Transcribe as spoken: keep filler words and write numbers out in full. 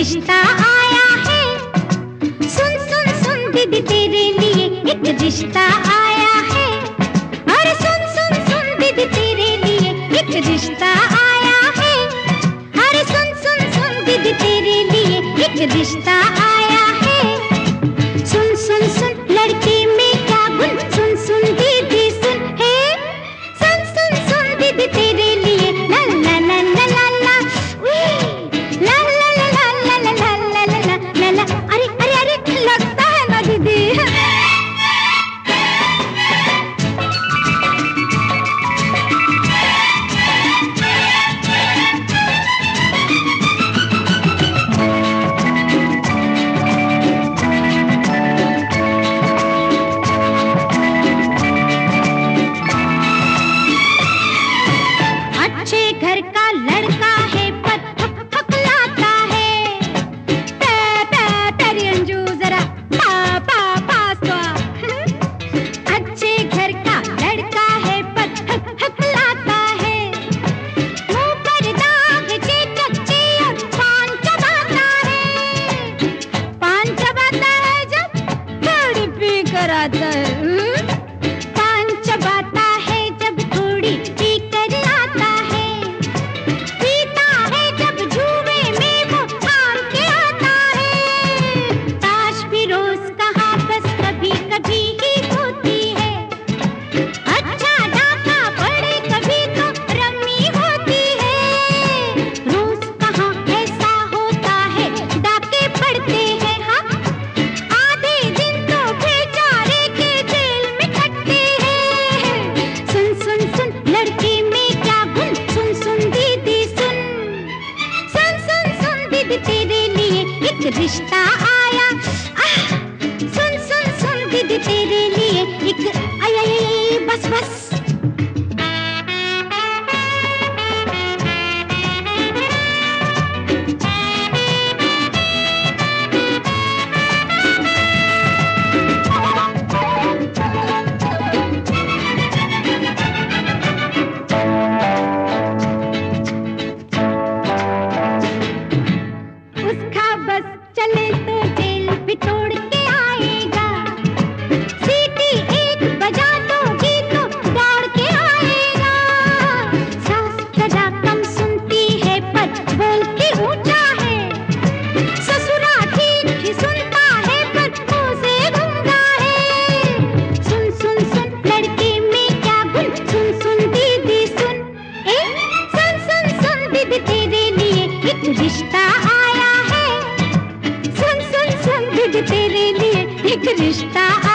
रिश्ता आया है। सुन सुन सुन दीदी तेरे लिए एक रिश्ता आया है। अरे सुन सुन सुन दीदी तेरे लिए एक रिश्ता आया है। अरे सुन सुन सुन दीदी तेरे लिए एक रिश्ता आया है। सुन सुन सुन लड़के में क्या गुण, सुन सुन दीदी सुन है। सुन सुन सुन दीदी तेरे लिए ला ला ला ला ला ला उई, ला ला ला ला ला ला ला ला ला ला ला। अरे अरे अरे लगता है ना दीदी। अच्छे घर का लड़का है पर थक थक लाता है। टे टे तेरी अंजू जरा पा पा पास तो आ। अच्छे घर का लड़का है पर थक थक लाता है। मुंह पर दाग के कच्चे और पान चबाता है। पान चबाता है जब थोड़ी पी कर आता है। पान चबाता है जब थोड़ी पी कर आता है। पीता है जब जुए में वो हार के आता है। ताश भी रोज कहाँ बस कभी कभी ही होती है। अच्छा डाका पड़े कभी तो रम्मी होती है। रोज कहाँ ऐसा होता है, डाके पड़ते हैं। हाँ आधे दिन तो बेचारे के जेल में कटते हैं। सुन सुन सुन लड़के में क्या गुण, सुन सुन दीदी सुन। सुन सुन सुन दीदी तेरे लिए एक रिश्ता आया। आह! सुन सुन सुन दीदी तेरे लिए एक आई आई आई बस बस। उसका बस चले तो जेल भी तोड़ के आएगा। सीटी एक बजा दोगी तो दौड़ के आएगा। सास जरा कम सुनती है पर बोलती ऊंचा है। ससुरा ठीक ही सुनता है पर मुंह से गूंगा है। सुन सुन सुन लड़के में क्या गुण, सुन सुन दीदी सुन। ए सुन सुन सुन दीदी तेरे लिए एक रिश्ता आया है। सुन सुन सुन दीदी तेरे लिए एक रिश्ता